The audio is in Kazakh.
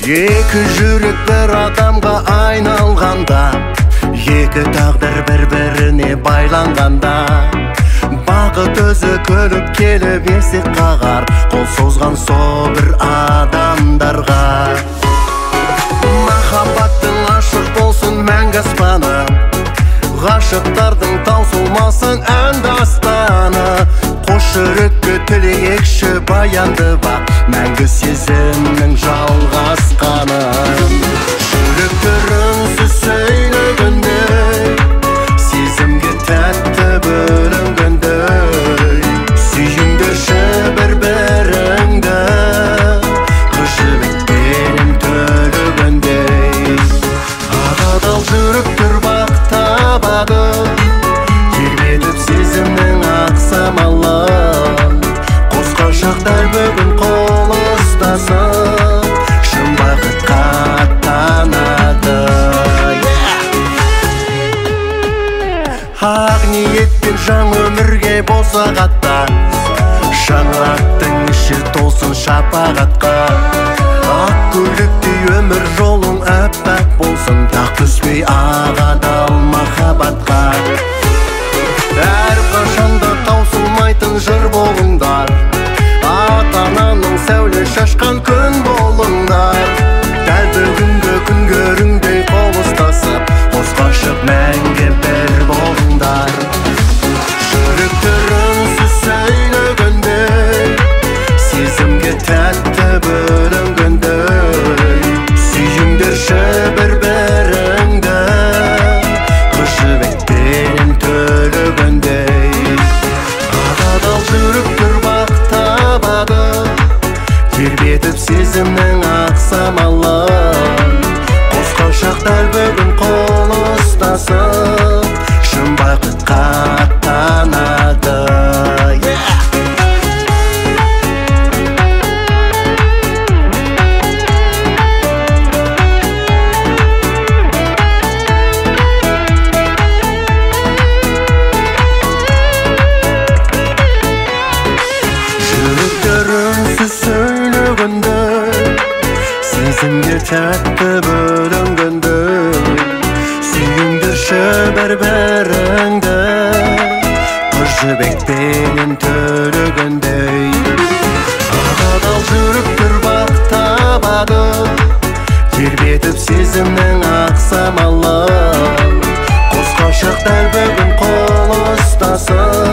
Екі жүрек бір адамға айналғанда, екі тағдыр бір-біріне байланғанда, бақыт өзі күліп келіп есік қағар, қол созған сол бір адамдарға. Махаббаттың ашық болсын мәңгі аспаны, ғашықтардың таусылмасын ән дастаны. Қош жүрекке тілейікші баянды бақ, мәңгі сезімнің жалғасқанын. Жүректер үнсіз сөйлегендей, сезімге тәтті бөлінгендей. Сүйіңдерші бір-біріңді, қыз жібекпенен төгілгендей. Адал жүректер бақ табады, тербетіп сезімнің ақ самалын. Қос ғашықтар бүгін қол ұстасып, шын бақытқа аттанады. Ақ ниетпен жаңа өмірге болсақ аттан, шаңырақтың іші толсын шапағатқа. Ақ көйлектей өмір жолың әппақ болсын, тақ түспей ақ адал махаббатқа. Әрқашанда таусылмайтын жыр болыңдар, ата-ананың сәуле шашқан күн болыңдар. Дәл бүгінгі күн көріңдей қол ұстасып, қос ғашық мәңгі бір болыңдар. Жүректер үнсіз сөйлегендей, сезімге тәтті бөлінгендей. Сүйіңдерші бір-біріңді, қыз жібекпенен төгілгендей. Адал жүректер бақ табады, тербетіп сезімнің ақ самалын. Қос ғашықтар бүгін қол ұстасып, шын бақытқа аттанады. Жүректер үнсіз сөйлегендей, сезімге тәтті бөлінгендей. Сүйіңдерші бір-біріңді, қыз жібекпенен төгілгендей. Адал жүректер бақ табады, тербетіп сезімнің ақ самалын. Қос ғашықтар бүгін қол ұстасып,